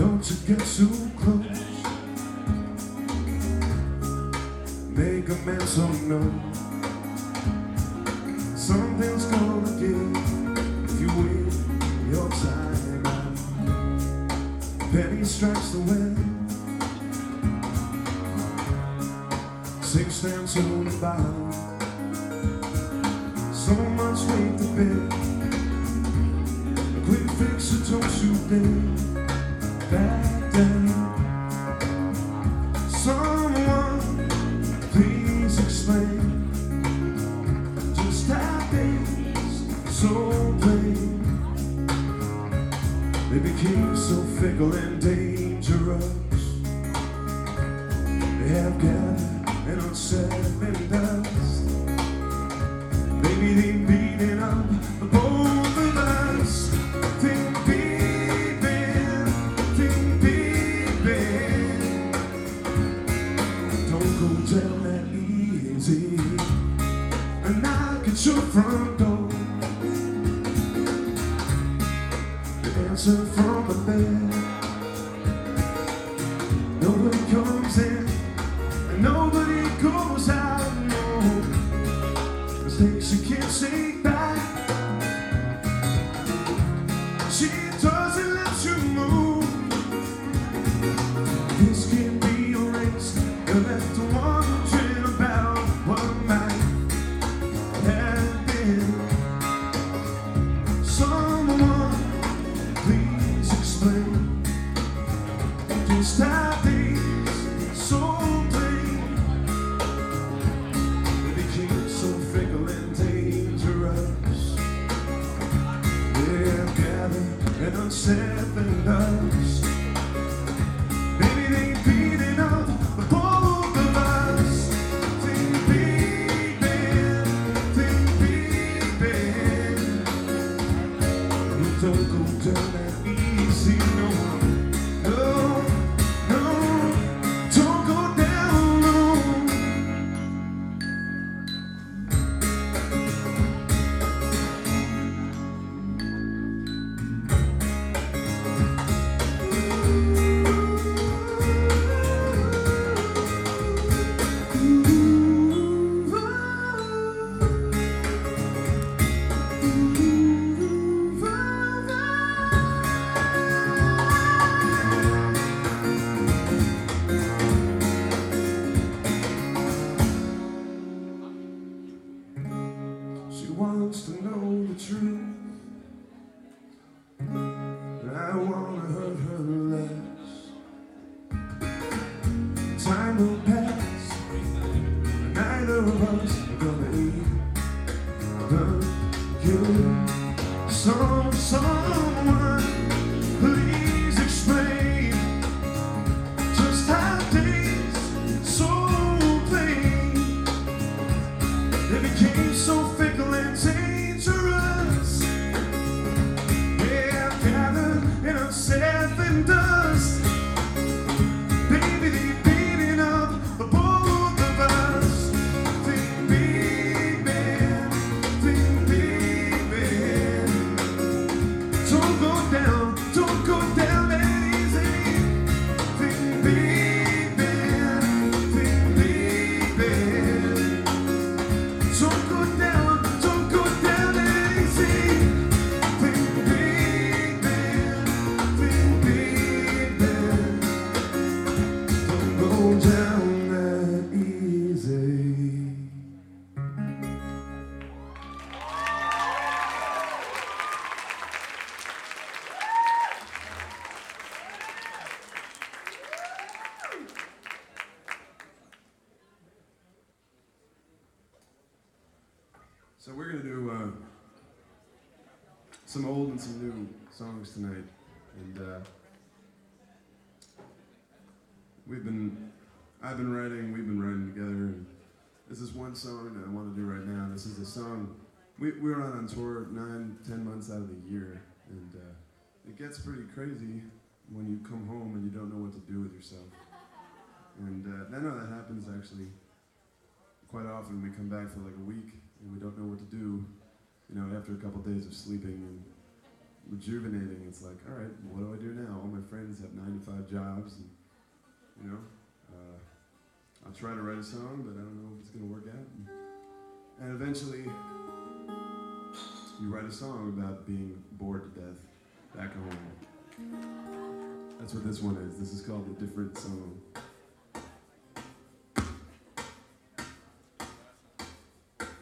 Don't you get too close. Make a man so numb. Something's gonna give if you win your time out. Penny strikes the wind. Six stands on the bottom. So much weight to bear. A quick fix it, don't you dare back down. Someone please explain just how days so plain. They became so fickle and dangerous. They have gathered and unsettling dust. Maybe they beating up the both of us. Think peeping, think peeping. Don't go down that easy. And knock at your front door. The answer from the bed. Nobody comes in. Nobody goes out, no. Mistakes you can't take back. She doesn't let you move. This can't be erased. You're left wondering about what might have been. Someone please explain just how these so so fickle and dangerous. They're gathered and unsettling dust. Maybe they beating up the both of us. Think peeping, think peeping. Don't go down that easy, no, no, no. Don't go down, no. She wants to know the truth. I wanna hurt her less. Time will pass. Neither of us are gonna eat the good. Someone please explain just how days so plain. They became so fickle and dangerous. They have gathered in unsettling dust. Baby, they beating up the both of us. Think peeping, think peeping. Don't go down that easy. Think peeping, think peeping. Don't go down that easy. Think peeping, think peeping. Don't go down that easy. So we're going to do some old and some new songs tonight. And I've been writing, we've been writing together. And this is one song that I want to do right now. This is a song, we were on tour 9-10 months out of the year. And it gets pretty crazy when you come home and you don't know what to do with yourself. And I know that happens actually quite often. We come back for like a week and we don't know what to do, you know, after a couple days of sleeping and rejuvenating. It's like, all right, what do I do now? All my friends have 9-to-5 jobs, and, you know, I'll try to write a song, but I don't know if it's gonna work out. And eventually, you write a song about being bored to death back home. That's what this one is. This is called A Different Song.